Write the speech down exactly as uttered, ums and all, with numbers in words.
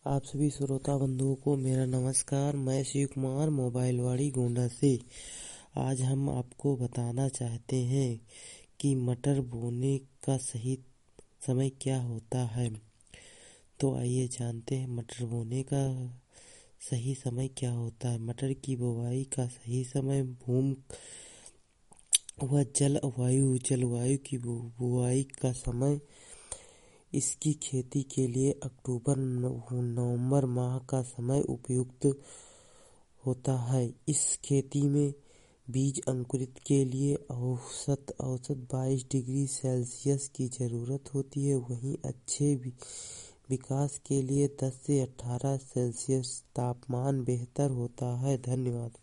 आप सभी श्रोता बंधुओं को मेरा नमस्कार। मैं शिव कुमार मोबाइलवाड़ी गोंडा से। आज हम आपको बताना चाहते हैं कि मटर बोने का सही समय क्या होता है। तो आइए जानते हैं मटर बोने का सही समय क्या होता है। मटर की बुवाई का सही समय भूमि व जलवायु जलवायु की बुवाई का समय इसकी खेती के लिए अक्टूबर नवंबर माह का समय उपयुक्त होता है। इस खेती में बीज अंकुरित के लिए औसत औसत बाईस डिग्री सेल्सियस की जरूरत होती है। वहीं अच्छे विकास के लिए दस से अठारह सेल्सियस तापमान बेहतर होता है। धन्यवाद।